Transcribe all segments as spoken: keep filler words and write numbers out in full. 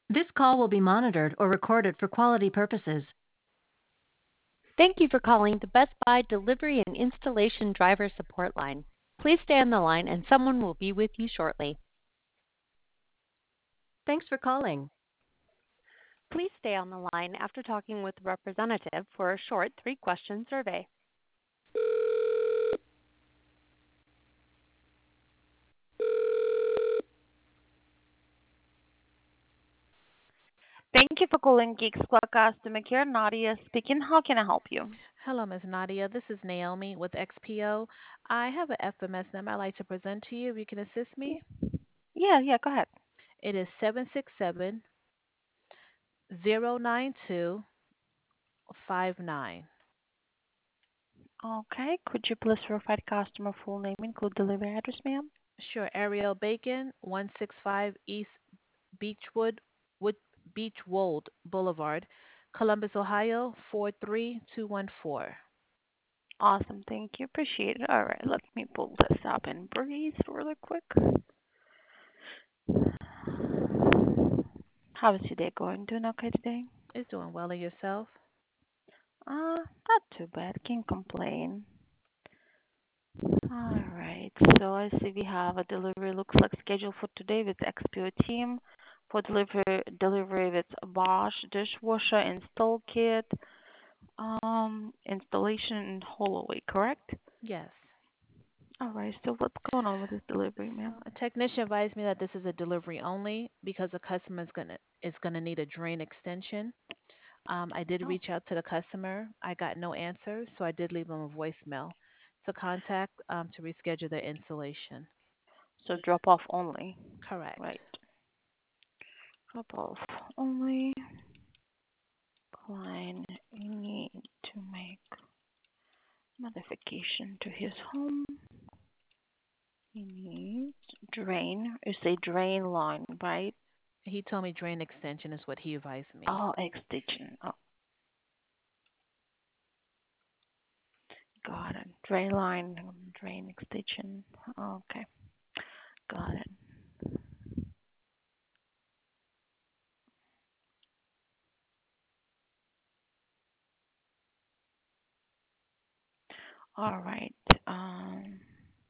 This call will be monitored or recorded for quality purposes. Thank you for calling the Best Buy Delivery and Installation Driver Support Line. Please stay on the line and someone will be with you shortly. Thanks for calling. Please stay on the line after talking with a representative for a short three-question survey. Thank you for calling Geeks Club Customer Care. Nadia speaking. How can I help you? Hello, Miz Nadia. This is Naomi with X P O. I have an F M S number I'd like to present to you. If you can assist me, Yeah, yeah, go ahead. it is seven six seven zero nine two five nine. Okay, could you please provide customer full name, include delivery address, ma'am? Sure, Ariel Bacon, one six five East Beechwood, Wood, Beechwold Boulevard, Columbus, Ohio, four three two one four. Awesome, thank you. Appreciate it. All right, let me pull this up and breathe really quick. How is your day going? Doing okay today? It's doing well in yourself? Uh, not too bad. Can't complain. All right. So I see we have a delivery. Looks like scheduled for today with X P O team for delivery delivery with Bosch dishwasher install kit, um, installation in Holloway. Correct? Yes. All right. So what's going on with this delivery, So ma'am? a technician advised me that this is a delivery only because the customer is gonna is gonna need a drain extension. Um, I did Oh, reach out to the customer. I got no answer, so I did leave them a voicemail to contact um, to reschedule their installation. so drop off only. Correct. Right. Drop off only. Client need to make modification to his home. He needs drain. You say drain line, right? He told me drain extension is what he advised me. Oh, extension. Oh, got it. Drain line, drain extension. Okay, got it. All right. Um,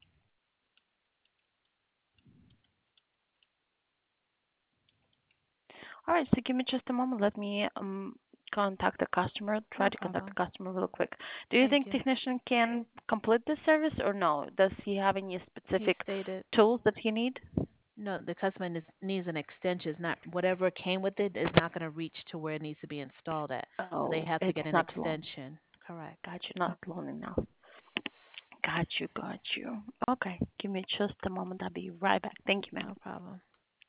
all right. So give me just a moment. Let me um contact the customer. Try No to contact problem. the customer real quick. Do you Thank think you. technician can complete the service or no? Does he have any He specific stated tools that he need? no, the customer needs, needs an extension. It's not whatever came with it is not going to reach to where it needs to be installed at. So they Oh, have to it's get an not long. extension. Correct. Got you. Not long enough. Got you. Got you. Okay. Give me just a moment. I'll be right back. Thank you, ma'am. No problem.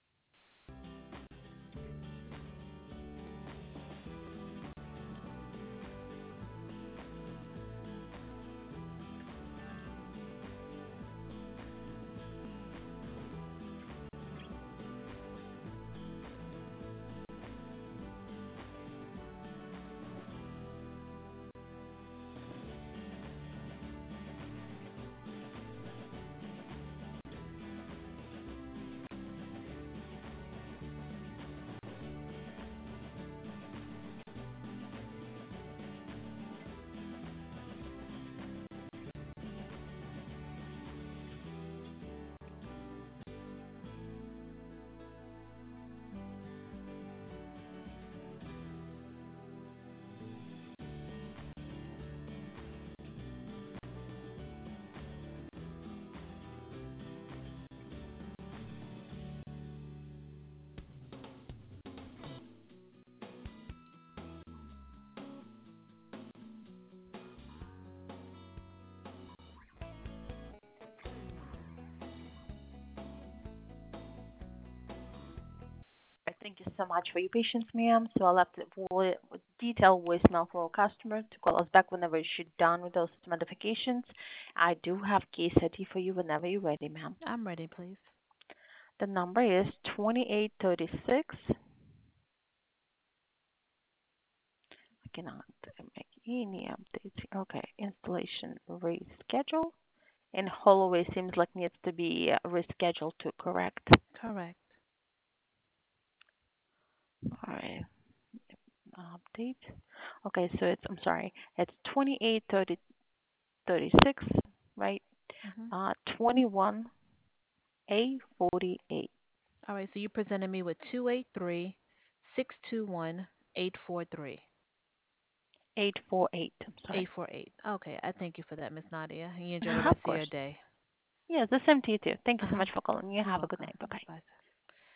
Thank you so much for your patience, ma'am. So I'll have to vo- detail voicemail for our customer to call us back whenever she's done with those modifications. I do have case I D for you whenever you're ready, ma'am. I'm ready, please. The number is twenty-eight thirty-six. I cannot make any updates. Okay, installation reschedule. And Holloway seems like needs to be uh, rescheduled to correct. Correct. All right. Update. Okay, so it's, I'm sorry, it's twenty-eight thirty thirty-six, right? Mm-hmm. Uh, twenty-one A forty-eight. All right, so you presented me with two eight three, six two one, eight four three. eight forty-eight. I'm sorry. eight four eight. Okay, I thank you for that, Miss Nadia. You enjoy the Uh-huh, rest of of your course. day. Yeah, the same to you too. Thank you so Uh-huh. much for calling. You You're have a good welcome. night. Bye bye. Bye.